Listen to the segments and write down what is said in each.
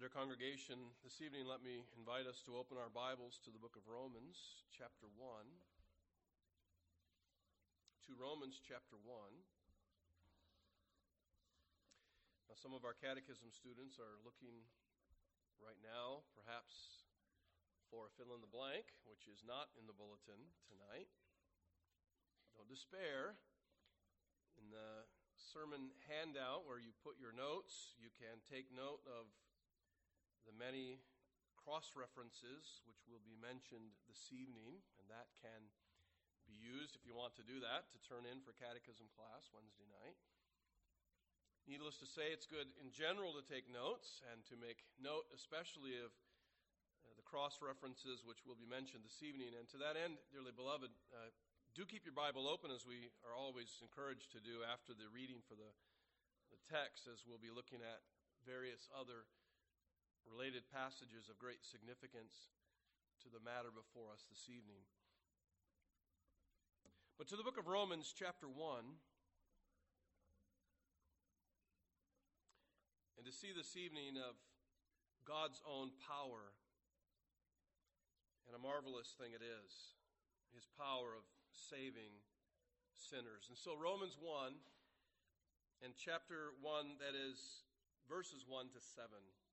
Dear congregation, this evening let me invite us to open our Bibles to the book of Romans, chapter 1. To Romans, chapter 1. Now, some of our catechism students are looking right now, perhaps, for a fill in the blank, which is not in the bulletin tonight. Don't despair. In the sermon handout where you put your notes, you can take note of the many cross-references which will be mentioned this evening, and that can be used, if you want to do that, to turn in for catechism class Wednesday night. Needless to say, it's good in general to take notes and to make note especially of the cross-references which will be mentioned this evening. And to that end, dearly beloved, do keep your Bible open, as we are always encouraged to do after the reading for the text, as we'll be looking at various other related passages of great significance to the matter before us this evening. But to the book of Romans, chapter 1, and to see this evening of God's own power, and a marvelous thing it is, His power of saving sinners. And so Romans 1, and chapter 1, that is verses 1 to 7.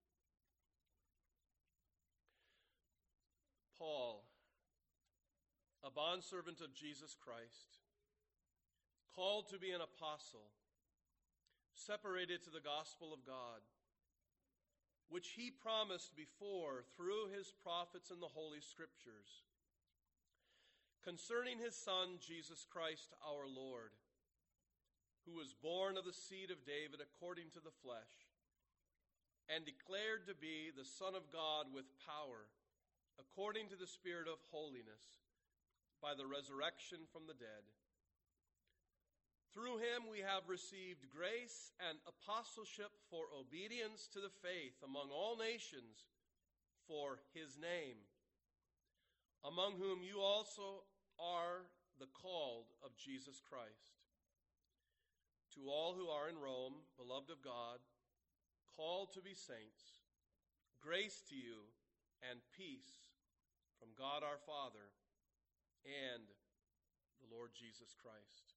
Paul, a bondservant of Jesus Christ, called to be an apostle, separated to the gospel of God, which he promised before through his prophets in the Holy Scriptures, concerning his Son, Jesus Christ our Lord, who was born of the seed of David according to the flesh, and declared to be the Son of God with power, according to the Spirit of holiness, by the resurrection from the dead. Through him we have received grace and apostleship for obedience to the faith among all nations for his name, among whom you also are the called of Jesus Christ. To all who are in Rome, beloved of God, called to be saints, grace to you and peace from God our Father and the Lord Jesus Christ.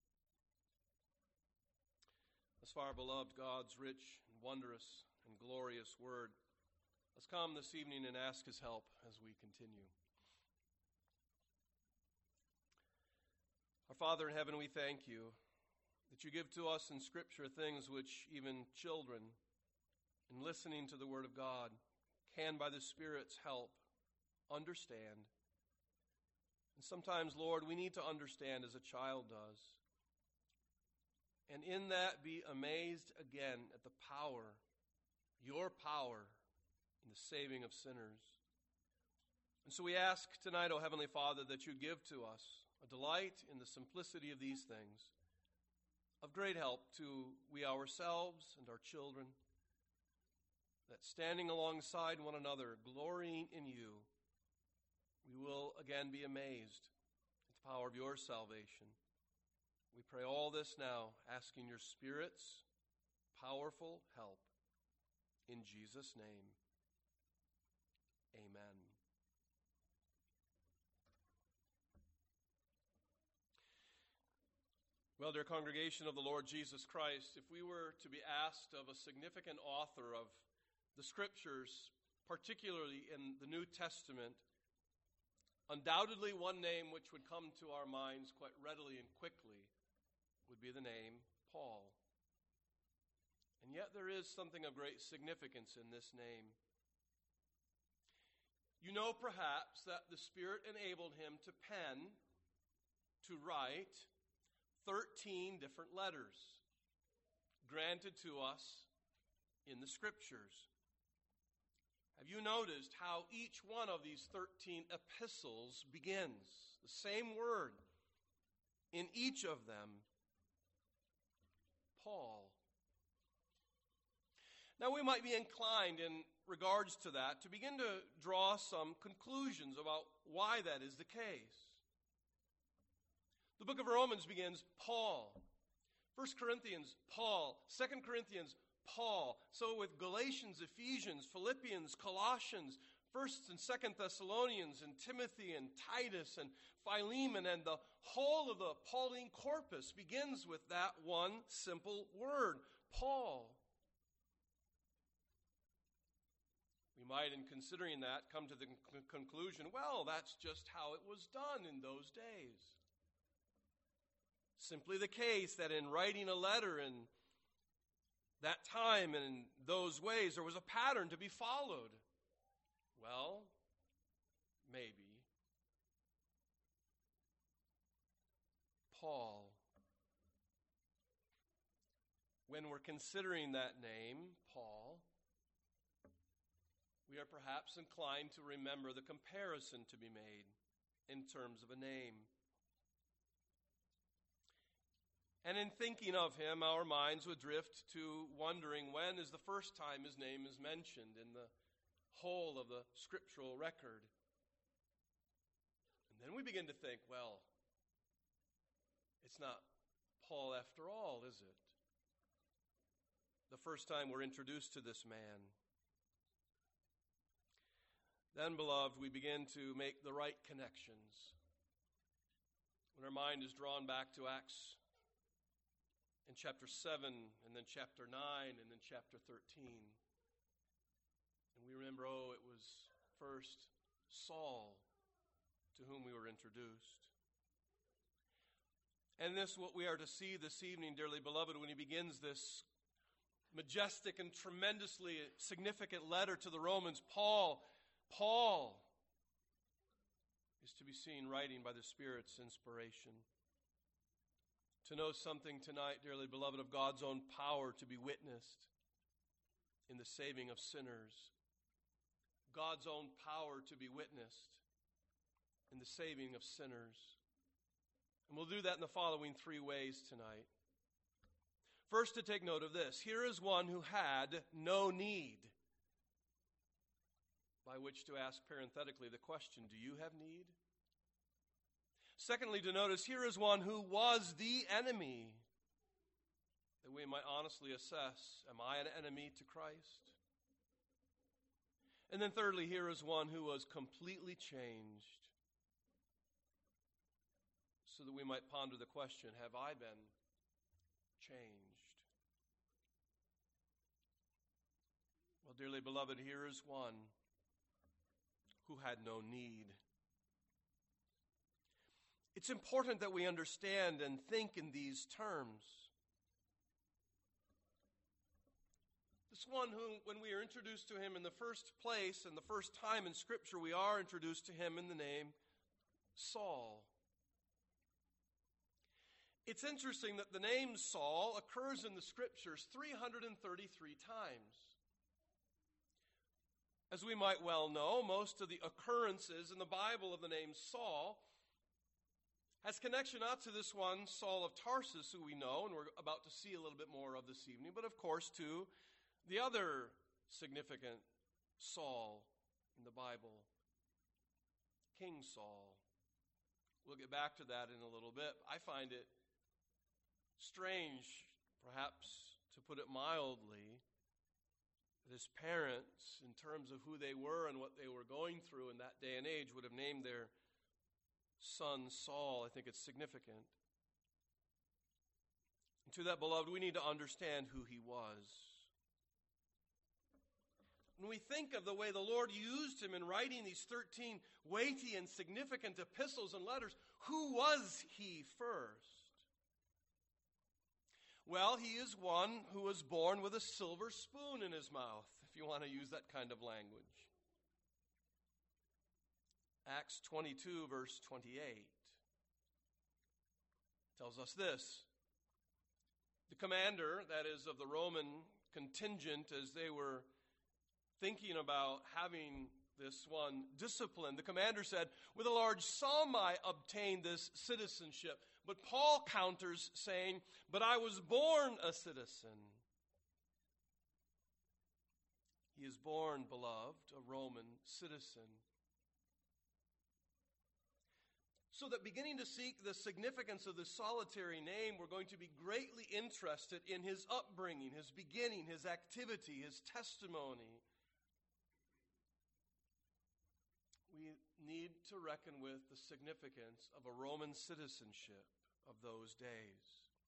As far, beloved, God's rich and wondrous and glorious word, let's come this evening and ask his help as we continue. Our Father in heaven, we thank you that you give to us in Scripture things which even children, in listening to the Word of God, can, by the Spirit's help, understand. And sometimes, Lord, we need to understand as a child does. And in that be amazed again at the power, your power, in the saving of sinners. And so we ask tonight, O Heavenly Father, that you give to us a delight in the simplicity of these things, of great help to we ourselves and our children, that standing alongside one another, glorying in you, we will again be amazed at the power of your salvation. We pray all this now, asking your Spirit's powerful help. In Jesus' name, amen. Well, dear congregation of the Lord Jesus Christ, if we were to be asked of a significant author of the Scriptures, particularly in the New Testament, undoubtedly one name which would come to our minds quite readily and quickly would be the name Paul. And yet there is something of great significance in this name. You know perhaps that the Spirit enabled him to pen, to write, 13 different letters granted to us in the Scriptures. Have you noticed how each one of these 13 epistles begins? The same word in each of them, Paul. Now we might be inclined in regards to that to begin to draw some conclusions about why that is the case. The book of Romans begins, Paul. 1 Corinthians, Paul. 2 Corinthians, Paul. So with Galatians, Ephesians, Philippians, Colossians, 1st and 2nd Thessalonians, and Timothy, and Titus, and Philemon, and the whole of the Pauline corpus begins with that one simple word, Paul. We might, in considering that, come to the conclusion, well, that's just how it was done in those days. Simply the case that in writing a letter in that time and in those ways, there was a pattern to be followed. Well, maybe. Paul. When we're considering that name, Paul, we are perhaps inclined to remember the comparison to be made in terms of a name. And in thinking of him, our minds would drift to wondering when is the first time his name is mentioned in the whole of the scriptural record. And then we begin to think, well, it's not Paul after all, is it? The first time we're introduced to this man. Then, beloved, we begin to make the right connections. When our mind is drawn back to Acts in chapter 7, and then chapter 9, and then chapter 13. And we remember, it was first Saul to whom we were introduced. And this, what we are to see this evening, dearly beloved, when he begins this majestic and tremendously significant letter to the Romans, Paul is to be seen writing by the Spirit's inspiration. To know something tonight, dearly beloved, of God's own power to be witnessed in the saving of sinners. God's own power to be witnessed in the saving of sinners. And we'll do that in the following three ways tonight. First, to take note of this. Here is one who had no need. By which to ask parenthetically the question, do you have need? Secondly, to notice, here is one who was the enemy, that we might honestly assess, am I an enemy to Christ? And then thirdly, here is one who was completely changed, so that we might ponder the question, have I been changed? Well, dearly beloved, here is one who had no need. It's important that we understand and think in these terms. This one who, when we are introduced to him in the first place and the first time in Scripture, we are introduced to him in the name Saul. It's interesting that the name Saul occurs in the Scriptures 333 times. As we might well know, most of the occurrences in the Bible of the name Saul has connection not to this one, Saul of Tarsus, who we know, and we're about to see a little bit more of this evening, but of course to the other significant Saul in the Bible, King Saul. We'll get back to that in a little bit. I find it strange, perhaps to put it mildly, that his parents, in terms of who they were and what they were going through in that day and age, would have named their son Saul. I think it's significant. And to that, beloved, we need to understand who he was. When we think of the way the Lord used him in writing these 13 weighty and significant epistles and letters, who was he first? Well, he is one who was born with a silver spoon in his mouth, if you want to use that kind of language. Acts 22, verse 28 tells us this. The commander, that is, of the Roman contingent, as they were thinking about having this one disciplined, the commander said, with a large sum I obtained this citizenship. But Paul counters saying, but I was born a citizen. He is born, beloved, a Roman citizen. So that beginning to seek the significance of this solitary name, we're going to be greatly interested in his upbringing, his beginning, his activity, his testimony. We need to reckon with the significance of a Roman citizenship of those days.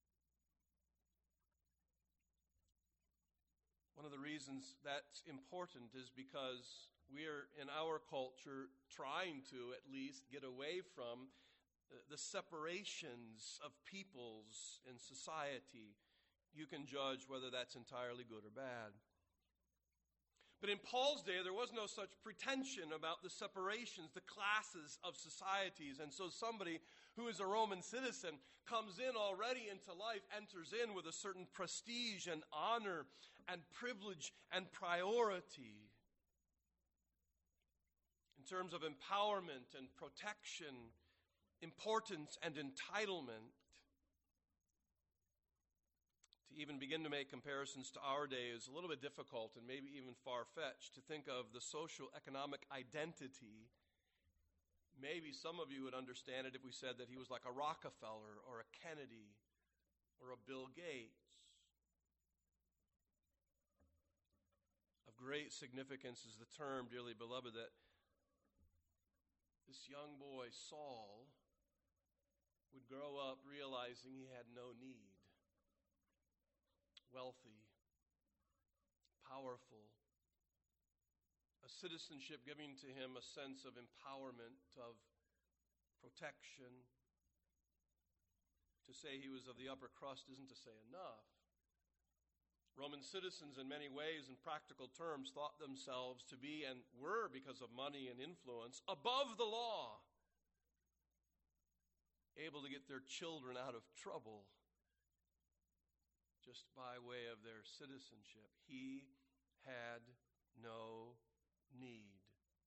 One of the reasons that's important is because we're, in our culture, trying to at least get away from the separations of peoples in society. You can judge whether that's entirely good or bad. But in Paul's day, there was no such pretension about the separations, the classes of societies. And so somebody who is a Roman citizen comes in already into life, enters in with a certain prestige and honor and privilege and priority. In terms of empowerment and protection, importance and entitlement. To even begin to make comparisons to our day is a little bit difficult and maybe even far-fetched. To think of the social economic identity, maybe some of you would understand it if we said that he was like a Rockefeller or a Kennedy or a Bill Gates. Of great significance is the term, dearly beloved, that this young boy, Saul, would grow up realizing he had no need. Wealthy, powerful, a citizenship giving to him a sense of empowerment, of protection. To say he was of the upper crust isn't to say enough. Roman citizens, in many ways, in practical terms, thought themselves to be, and were, because of money and influence, above the law, able to get their children out of trouble just by way of their citizenship. He had no need.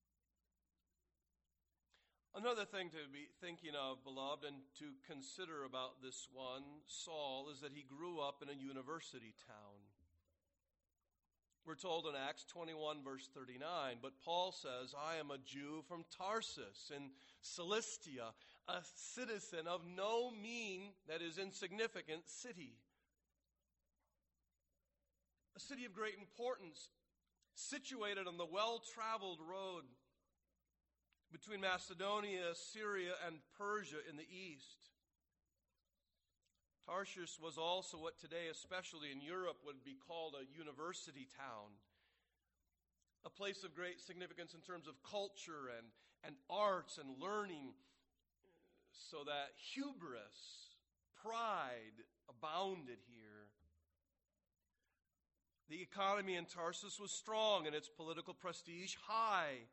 Another thing to be thinking of, beloved, and to consider about this one, Saul, is that he grew up in a university town. We're told in Acts 21, verse 39, but Paul says, I am a Jew from Tarsus in Cilicia, a citizen of no mean, that is insignificant, city. A city of great importance, situated on the well-traveled road between Macedonia, Syria, and Persia in the east. Tarshish was also what today, especially in Europe, would be called a university town. A place of great significance in terms of culture and arts and learning, so that hubris, pride, abounded here. The economy in Tarsus was strong and its political prestige high.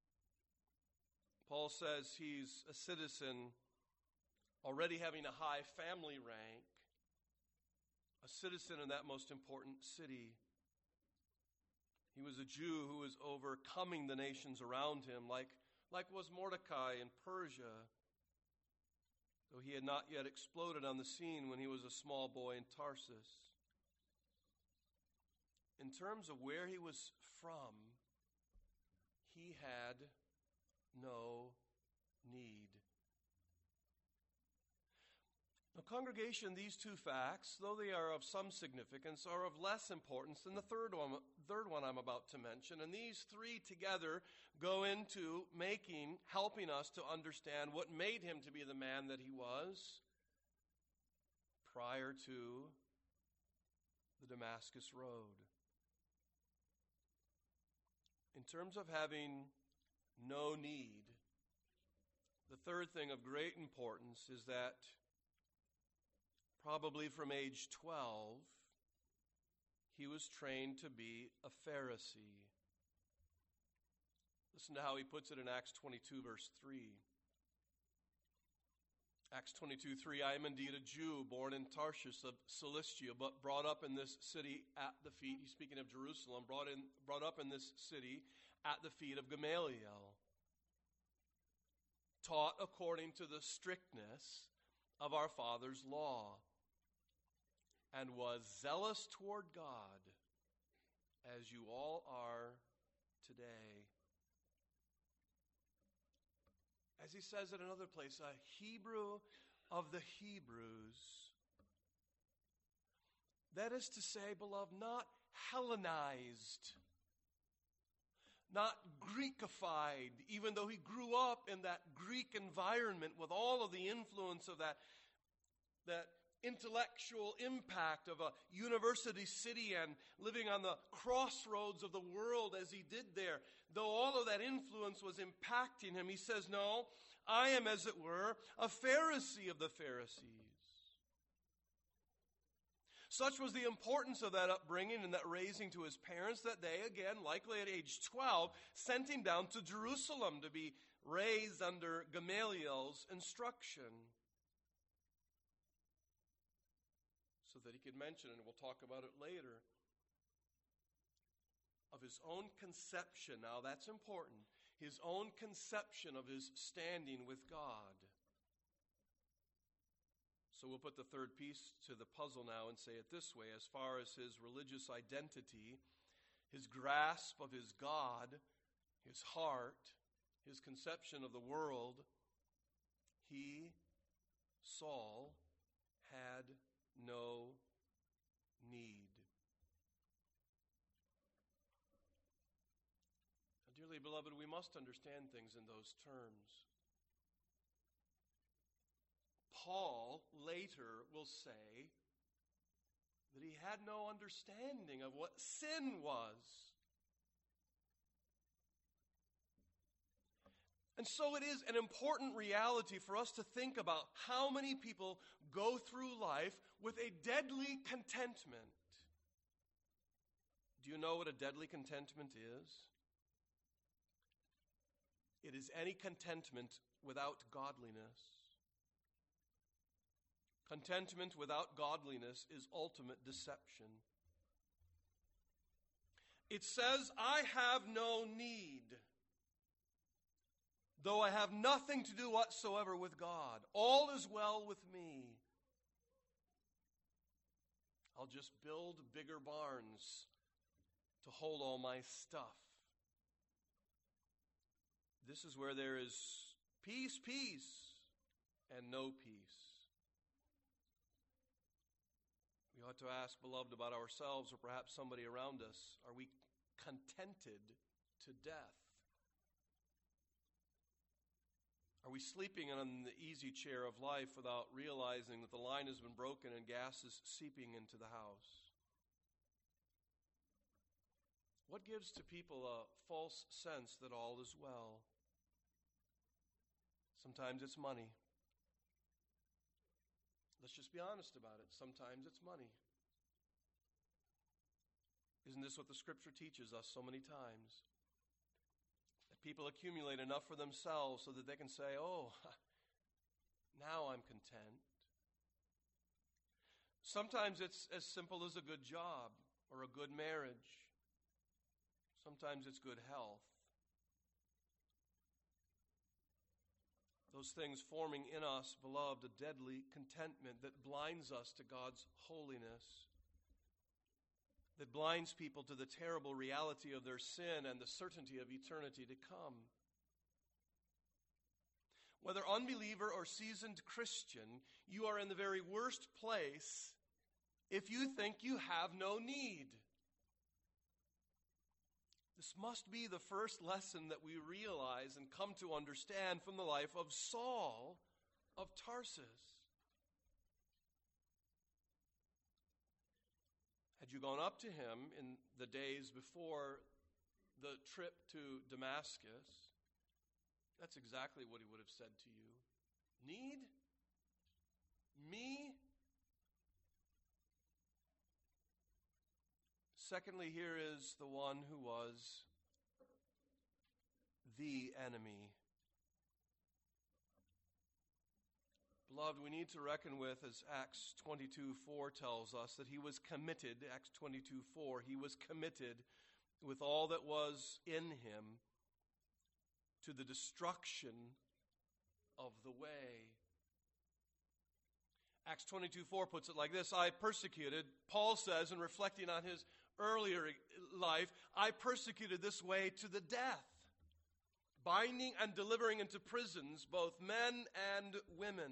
Paul says he's a citizen already having a high family rank, a citizen in that most important city. He was a Jew who was overcoming the nations around him, like was Mordecai in Persia, though he had not yet exploded on the scene when he was a small boy in Tarsus. In terms of where he was from, he had no need. Now, congregation, these two facts, though they are of some significance, are of less importance than the third one I'm about to mention. And these three together go into helping us to understand what made him to be the man that he was prior to the Damascus Road. In terms of having no need, the third thing of great importance is that probably from age 12, he was trained to be a Pharisee. Listen to how he puts it in Acts 22, verse 3. Acts 22:3, I am indeed a Jew, born in Tarshish of Cilicia, but brought up in this city at the feet, he's speaking of Jerusalem, brought up in this city at the feet of Gamaliel, taught according to the strictness of our father's law, and was zealous toward God, as you all are today. as he says at another place, a Hebrew of the Hebrews. That is to say, beloved, not Hellenized, not Greekified, even though he grew up in that Greek environment with all of the influence of that intellectual impact of a university city and living on the crossroads of the world as he did there. Though all of that influence was impacting him, he says, no, I am, as it were, a Pharisee of the Pharisees. Such was the importance of that upbringing and that raising to his parents that they, again, likely at age 12, sent him down to Jerusalem to be raised under Gamaliel's instruction, so that he could mention, and we'll talk about it later, of his own conception. Now that's important. His own conception of his standing with God. So we'll put the third piece to the puzzle now and say it this way. As far as his religious identity, his grasp of his God, his heart, his conception of the world, he, Saul, had no need. Now, dearly beloved, we must understand things in those terms. Paul later will say that he had no understanding of what sin was. And so it is an important reality for us to think about how many people go through life with a deadly contentment. Do you know what a deadly contentment is? It is any contentment without godliness. Contentment without godliness is ultimate deception. It says, I have no need, though I have nothing to do whatsoever with God. All is well with me. I'll just build bigger barns to hold all my stuff. This is where there is peace, peace, and no peace. We ought to ask, beloved, about ourselves or perhaps somebody around us. Are we contented to death? Are we sleeping on the easy chair of life without realizing that the line has been broken and gas is seeping into the house? What gives to people a false sense that all is well? Sometimes it's money. Let's just be honest about it. Sometimes it's money. Isn't this what the Scripture teaches us so many times? That people accumulate enough for themselves so that they can say, oh, now I'm content. Sometimes it's as simple as a good job or a good marriage. Sometimes it's good health. Those things forming in us, beloved, a deadly contentment that blinds us to God's holiness, that blinds people to the terrible reality of their sin and the certainty of eternity to come. Whether unbeliever or seasoned Christian, you are in the very worst place if you think you have no need. This must be the first lesson that we realize and come to understand from the life of Saul of Tarsus. Had you gone up to him in the days before the trip to Damascus, that's exactly what he would have said to you. Need? Me? Secondly, here is the one who was the enemy. Beloved, we need to reckon with, as Acts 22:4 tells us, that he was committed, Acts 22:4, he was committed with all that was in him to the destruction of the way. Acts 22:4 puts it like this: I persecuted, Paul says, in reflecting on his earlier life, I persecuted this way to the death. binding and delivering into prisons both men and women.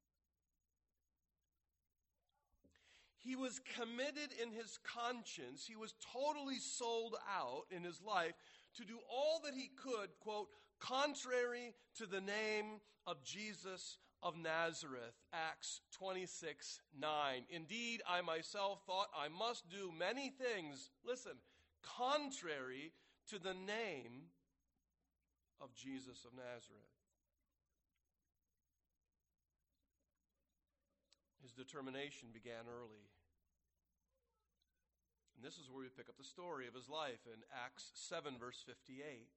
He was committed in his conscience. He was totally sold out in his life to do all that he could, quote, contrary to the name of Jesus of Nazareth, Acts 26:9. Indeed, I myself thought I must do many things, listen, contrary to the name of Jesus of Nazareth. His determination began early. And this is where we pick up the story of his life in Acts 7, verse 58.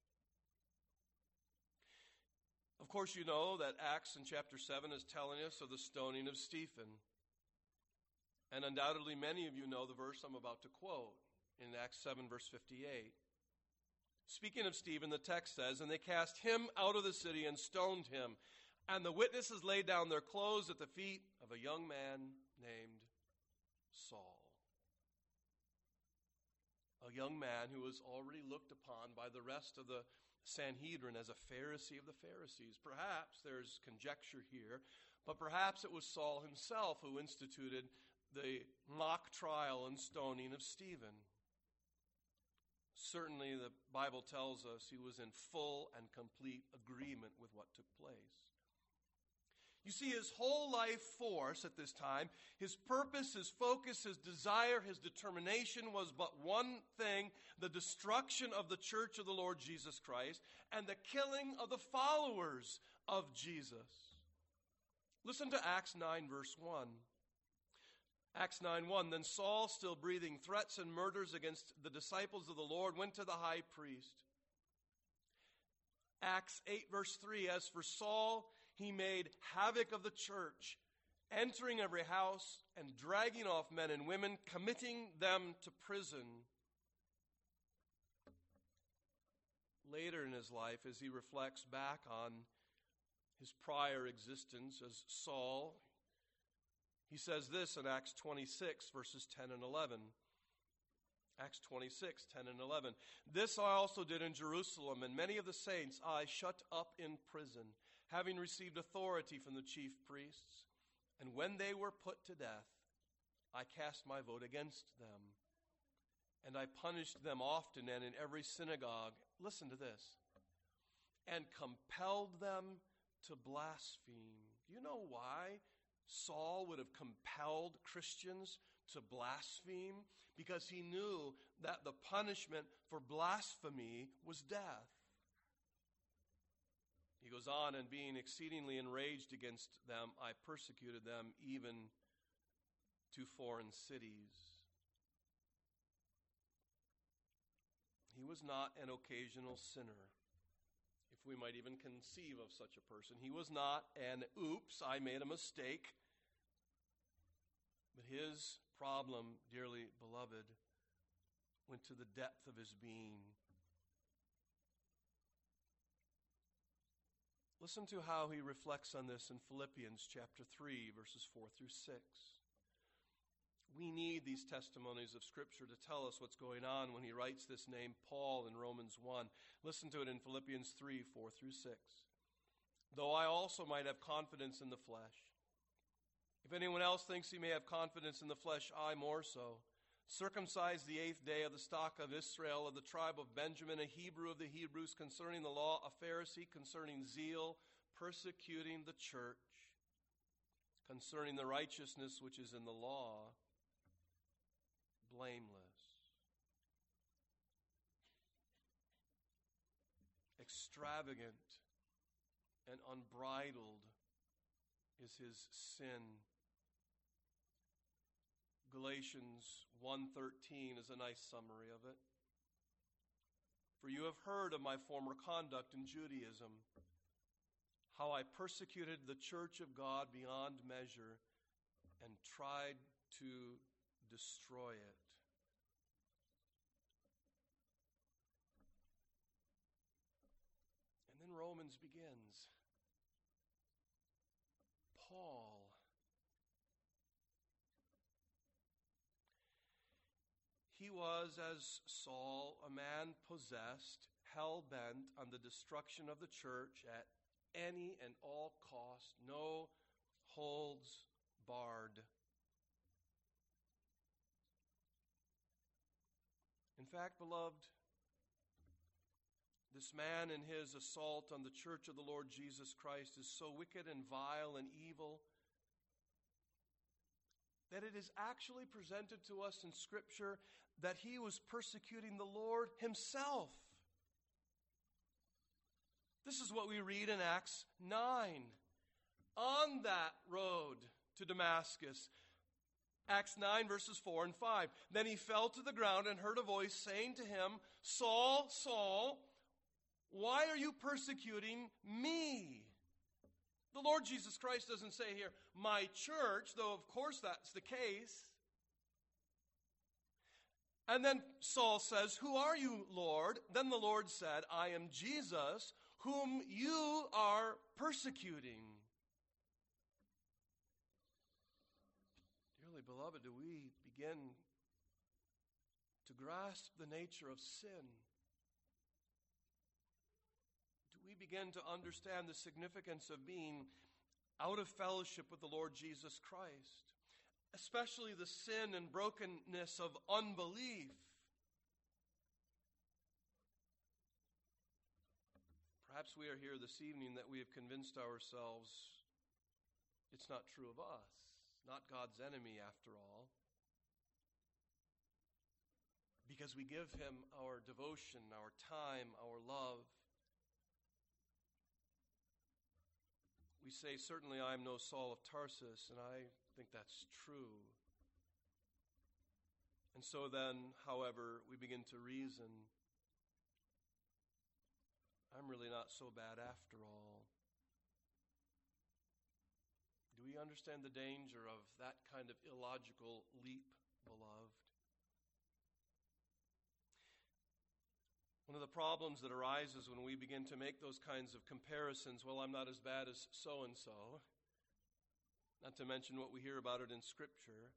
Of course, you know that Acts in chapter 7 is telling us of the stoning of Stephen. And undoubtedly many of you know the verse I'm about to quote in Acts 7, verse 58. Speaking of Stephen, the text says, "And they cast him out of the city and stoned him. And the witnesses laid down their clothes at the feet of a young man named Saul." A young man who was already looked upon by the rest of the Sanhedrin as a Pharisee of the Pharisees. Perhaps there's conjecture here, but perhaps it was Saul himself who instituted the mock trial and stoning of Stephen. Certainly the Bible tells us he was in full and complete agreement with what took place. You see, his whole life force at this time, his purpose, his focus, his desire, his determination was but one thing: the destruction of the church of the Lord Jesus Christ and the killing of the followers of Jesus. Listen to Acts 9, verse 1. Acts 9:1, "Then Saul, still breathing threats and murders against the disciples of the Lord, went to the high priest." Acts 8, verse 3, "As for Saul, he made havoc of the church, entering every house and dragging off men and women, committing them to prison." Later in his life, as he reflects back on his prior existence as Saul, he says this in Acts 26, verses 10 and 11. Acts 26, 10 and 11. "This I also did in Jerusalem, and many of the saints I shut up in prison, having received authority from the chief priests. And when they were put to death, I cast my vote against them. And I punished them often and in every synagogue," listen to this, "and compelled them to blaspheme." Do you know why Saul would have compelled Christians to blaspheme? Because he knew that the punishment for blasphemy was death. He goes on, "And being exceedingly enraged against them, I persecuted them even to foreign cities." He was not an occasional sinner, if we might even conceive of such a person. He was not an "oops, I made a mistake." But his problem, dearly beloved, went to the depth of his being. Listen to how he reflects on this in Philippians chapter 3, verses 4 through 6. We need these testimonies of Scripture to tell us what's going on when he writes this name Paul in Romans 1. Listen to it in Philippians 3, 4 through 6. "Though I also might have confidence in the flesh. If anyone else thinks he may have confidence in the flesh, I more so. Circumcised the 8th day of the stock of Israel, of the tribe of Benjamin, a Hebrew of the Hebrews, concerning the law, a Pharisee, concerning zeal, persecuting the church, concerning the righteousness which is in the law, blameless." Extravagant and unbridled is his sin. Galatians 1:13 is a nice summary of it. "For you have heard of my former conduct in Judaism, how I persecuted the church of God beyond measure and tried to destroy it." And then Romans begins. Paul, he was, as Saul, a man possessed, hell-bent on the destruction of the church at any and all cost, no holds barred. In fact, beloved, this man in his assault on the church of the Lord Jesus Christ is so wicked and vile and evil that it is actually presented to us in Scripture that he was persecuting the Lord himself. This is what we read in Acts 9. On that road to Damascus, Acts 9, verses 4 and 5. Then he fell to the ground and heard a voice saying to him, Saul, Saul, why are you persecuting me? The Lord Jesus Christ doesn't say here, my church, though of course that's the case. And then Saul says, who are you, Lord? Then the Lord said, I am Jesus, whom you are persecuting. Dearly beloved, do we begin to grasp the nature of sin? Do we begin to understand the significance of being out of fellowship with the Lord Jesus Christ? Especially the sin and brokenness of unbelief. Perhaps we are here this evening that we have convinced ourselves it's not true of us, not God's enemy after all, because we give him our devotion, our time, our love. We say, certainly I am no Saul of Tarsus, and I think that's true. And so then, however, we begin to reason, I'm really not so bad after all. Do we understand the danger of that kind of illogical leap, beloved? One of the problems that arises when we begin to make those kinds of comparisons, well, I'm not as bad as so-and-so, not to mention what we hear about it in Scripture,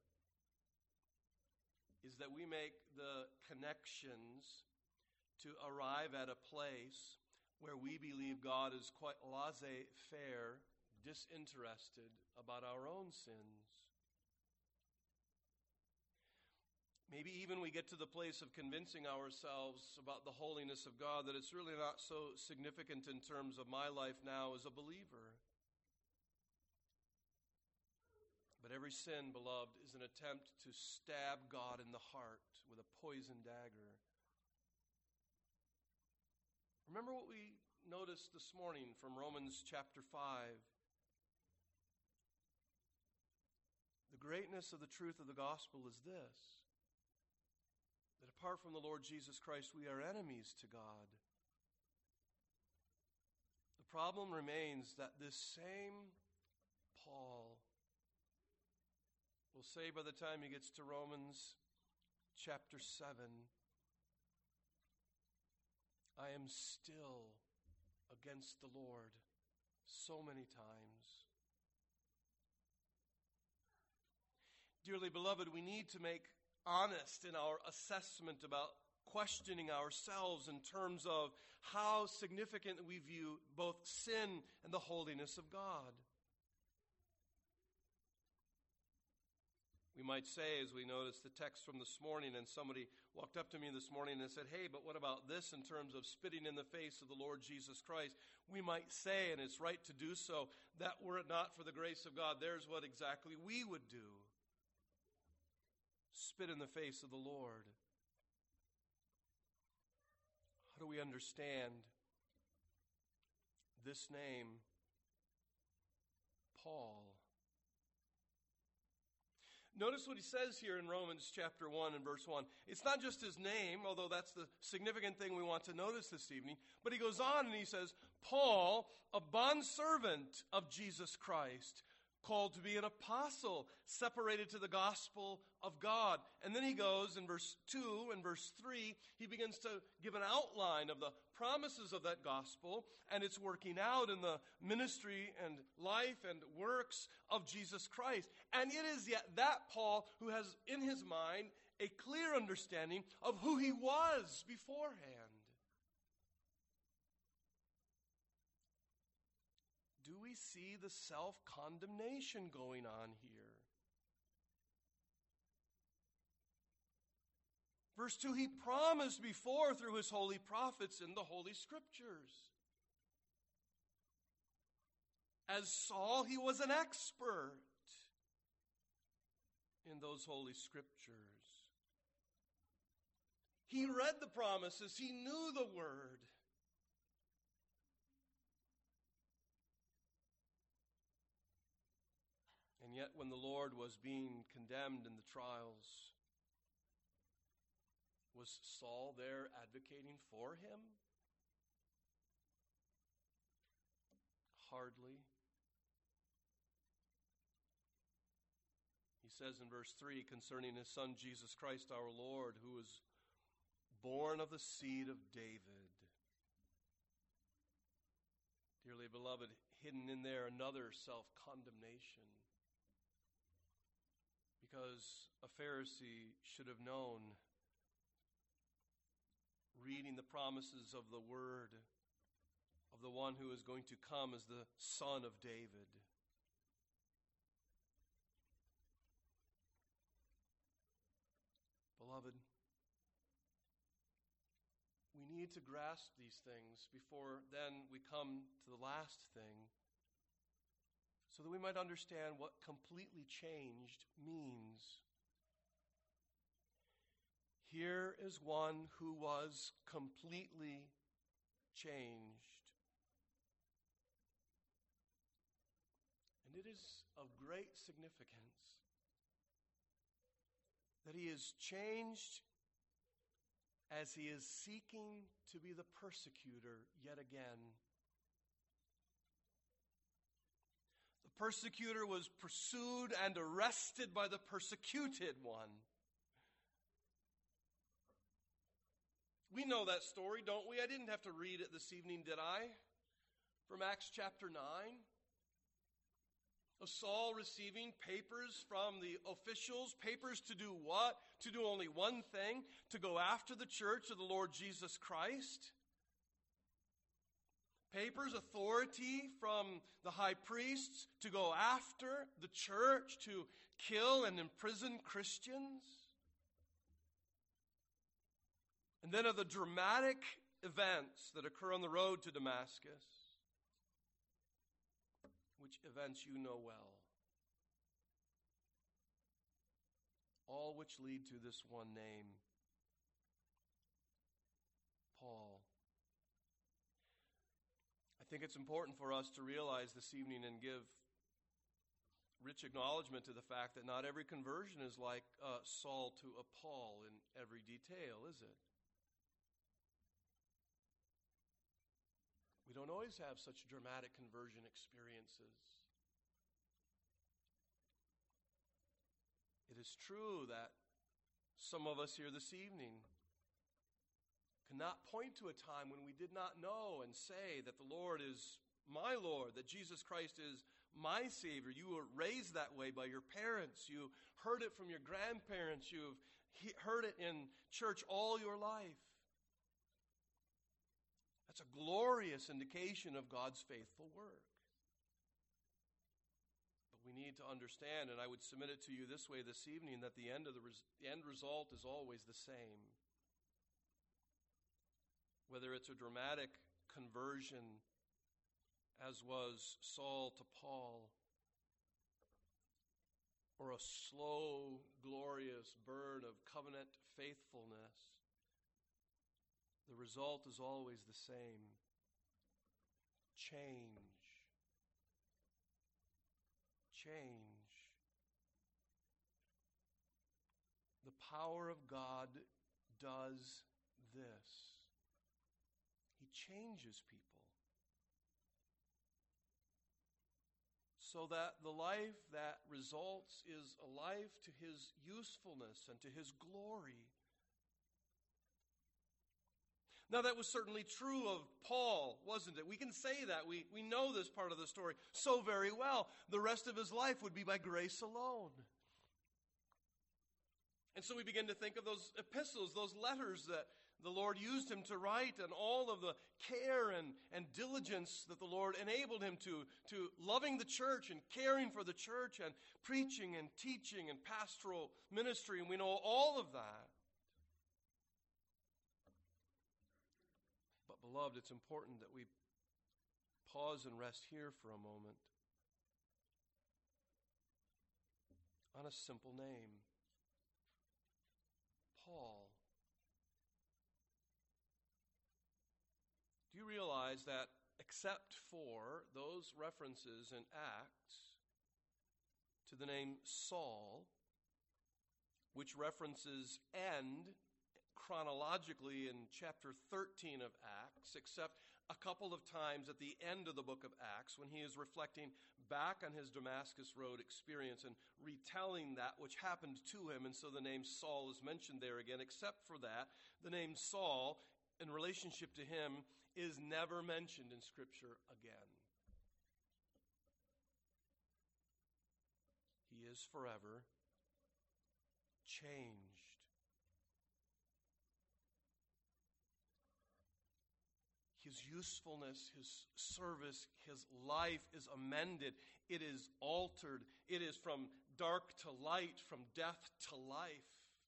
is that we make the connections to arrive at a place where we believe God is quite laissez-faire, disinterested about our own sins. Maybe even we get to the place of convincing ourselves about the holiness of God that it's really not so significant in terms of my life now as a believer. But every sin, beloved, is an attempt to stab God in the heart with a poison dagger. Remember what we noticed this morning from Romans chapter 5. The greatness of the truth of the gospel is this, that apart from the Lord Jesus Christ, we are enemies to God. The problem remains that this same Paul will say by the time he gets to Romans chapter 7, I am still against the Lord so many times. Dearly beloved, we need to make honest in our assessment about questioning ourselves in terms of how significant we view both sin and the holiness of God. We might say, as we notice the text from this morning, and somebody walked up to me this morning and said, hey, but what about this in terms of spitting in the face of the Lord Jesus Christ? We might say, and it's right to do so, that were it not for the grace of God, there's what exactly we would do. Spit in the face of the Lord. How do we understand this name, Paul? Notice what he says here in Romans chapter 1 and verse 1. It's not just his name, although that's the significant thing we want to notice this evening. But he goes on and he says, Paul, a bondservant of Jesus Christ, called to be an apostle, separated to the gospel of God. And then he goes in verse 2 and verse 3, he begins to give an outline of the promises of that gospel and its working out in the ministry and life and works of Jesus Christ. And it is yet that Paul who has in his mind a clear understanding of who he was beforehand. do we see the self-condemnation going on here? Verse 2, he promised before through his holy prophets in the Holy Scriptures. As Saul, he was an expert in those Holy Scriptures. He read the promises. He knew the Word. And yet when the Lord was being condemned in the trials, was Saul there advocating for him? Hardly. He says in verse 3 concerning his son Jesus Christ our Lord, who was born of the seed of David. Dearly beloved, hidden in there another self-condemnation. Because a Pharisee should have known, reading the promises of the Word of the one who is going to come as the Son of David. Beloved, we need to grasp these things before then we come to the last thing, so that we might understand what completely changed means. Here is one who was completely changed. And it is of great significance that he is changed as he is seeking to be the persecutor yet again. The persecutor was pursued and arrested by the persecuted one. We know that story, don't we? I didn't have to read it this evening, did I? From Acts chapter 9. Of Saul receiving papers from the officials. Papers to do what? To do only one thing, to go after the church of the Lord Jesus Christ. Papers, authority from the high priests to go after the church, to kill and imprison Christians. And then of the dramatic events that occur on the road to Damascus, which events you know well, all which lead to this one name, Paul. I think it's important for us to realize this evening and give rich acknowledgement to the fact that not every conversion is like Saul to a Paul in every detail, is it? We don't always have such dramatic conversion experiences. It is true that some of us here this evening cannot point to a time when we did not know and say that the Lord is my Lord, that Jesus Christ is my Savior. You were raised that way by your parents. You heard it from your grandparents. You've heard it in church all your life. That's a glorious indication of God's faithful work. But we need to understand, and I would submit it to you this way this evening, that the end result is always the same. Whether it's a dramatic conversion, as was Saul to Paul, or a slow, glorious burn of covenant faithfulness, the result is always the same. Change. Change. The power of God does this. He changes people. So that the life that results is a life to his usefulness and to his glory. Now, that was certainly true of Paul, wasn't it? We can say that. We know this part of the story so very well. The rest of his life would be by grace alone. And so we begin to think of those epistles, those letters the Lord used him to write, and all of the care and diligence that the Lord enabled him to loving the church and caring for the church and preaching and teaching and pastoral ministry, and we know all of that. But beloved, it's important that we pause and rest here for a moment on a simple name, Paul. Do you realize that except for those references in Acts to the name Saul, which references end chronologically in chapter 13 of Acts, except a couple of times at the end of the book of Acts when he is reflecting back on his Damascus Road experience and retelling that which happened to him, and so the name Saul is mentioned there again. Except for that, the name Saul in relationship to him is never mentioned in Scripture again. He is forever changed. His usefulness, his service, his life is amended. It is altered. It is from dark to light, from death to life.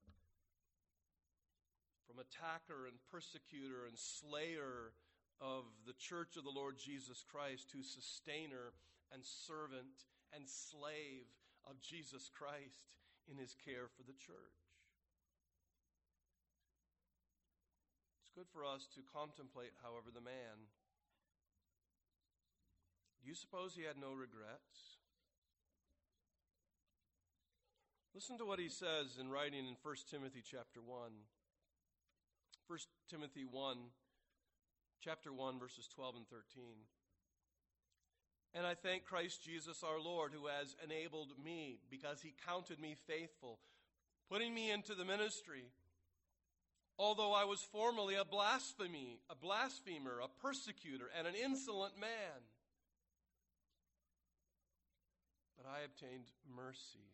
From attacker and persecutor and slayer of the church of the Lord Jesus Christ to sustainer and servant and slave of Jesus Christ in his care for the church. It's good for us to contemplate, however, the man. Do you suppose he had no regrets? Listen to what he says in writing in 1 Timothy chapter 1. 1 Timothy 1, chapter 1, verses 12 and 13. And I thank Christ Jesus our Lord, who has enabled me, because he counted me faithful, putting me into the ministry. Although I was formerly a blasphemer, a persecutor, and an insolent man. But I obtained mercy.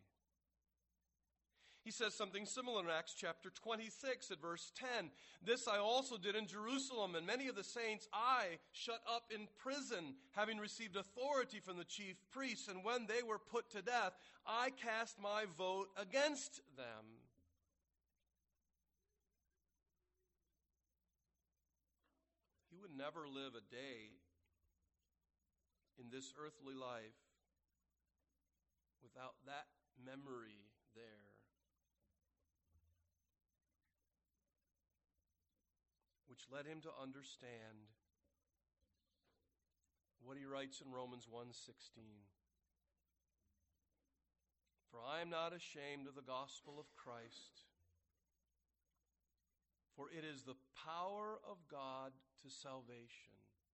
He says something similar in Acts chapter 26 at verse 10. This I also did in Jerusalem, and many of the saints I shut up in prison, having received authority from the chief priests. And when they were put to death, I cast my vote against them. He would never live a day in this earthly life without that memory there. Which led him to understand what he writes in Romans 1:16. For I am not ashamed of the gospel of Christ, for it is the power of God to salvation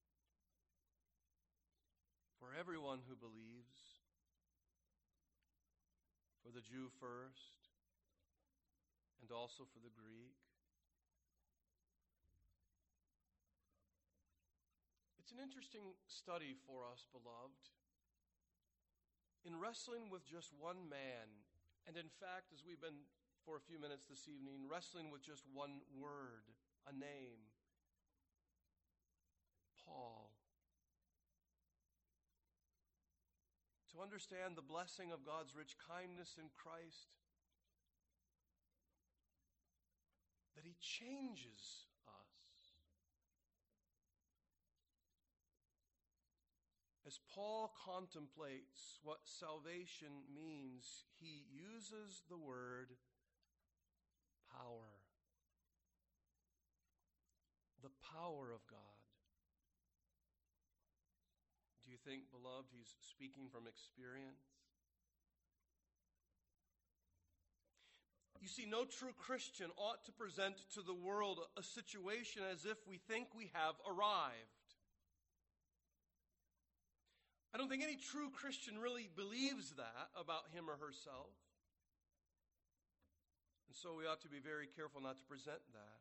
for everyone who believes, for the Jew first, and also for the Greek. It's an interesting study for us, beloved, in wrestling with just one man, and in fact, as we've been for a few minutes this evening, wrestling with just one word, a name, Paul. To understand the blessing of God's rich kindness in Christ, that he changes us. As Paul contemplates what salvation means, he uses the word power. The power of God. Do you think, beloved, he's speaking from experience? You see, no true Christian ought to present to the world a situation as if we think we have arrived. I don't think any true Christian really believes that about him or herself. And so we ought to be very careful not to present that.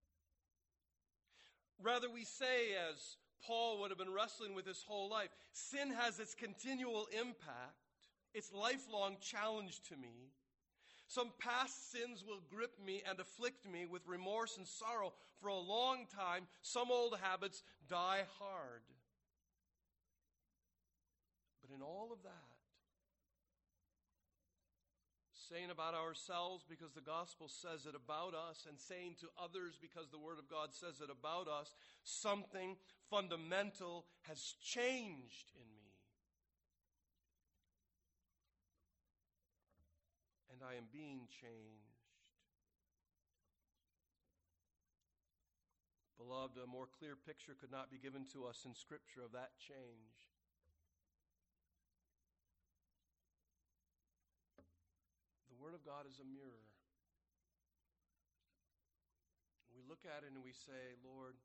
Rather, we say, as Paul would have been wrestling with his whole life, sin has its continual impact, its lifelong challenge to me. Some past sins will grip me and afflict me with remorse and sorrow for a long time. Some old habits die hard. But in all of that, saying about ourselves because the gospel says it about us, and saying to others because the word of God says it about us, something fundamental has changed in me. And I am being changed. Beloved, a more clear picture could not be given to us in Scripture of that change. The Word of God is a mirror. We look at it and we say, Lord,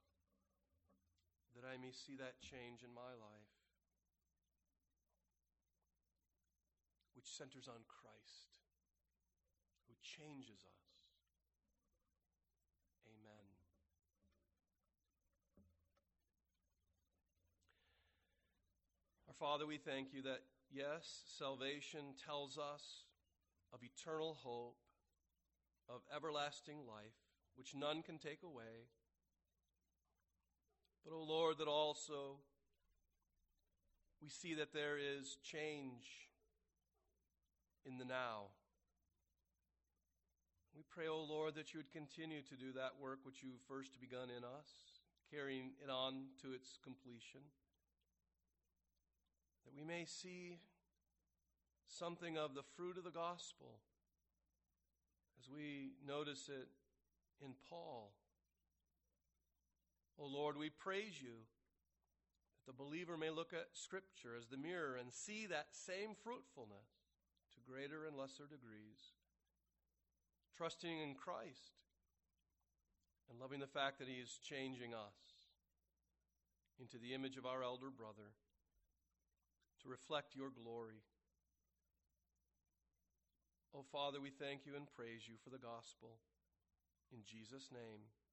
that I may see that change in my life, which centers on Christ, who changes us. Amen. Our Father, we thank you that, yes, salvation tells us of eternal hope, of everlasting life, which none can take away. But, O Lord, that also we see that there is change in the now. We pray, O Lord, that you would continue to do that work which you first begun in us, carrying it on to its completion, that we may see something of the fruit of the gospel as we notice it in Paul. O Lord, we praise you that the believer may look at Scripture as the mirror and see that same fruitfulness to greater and lesser degrees, trusting in Christ and loving the fact that he is changing us into the image of our elder brother to reflect your glory. O Father, we thank you and praise you for the gospel. In Jesus' name.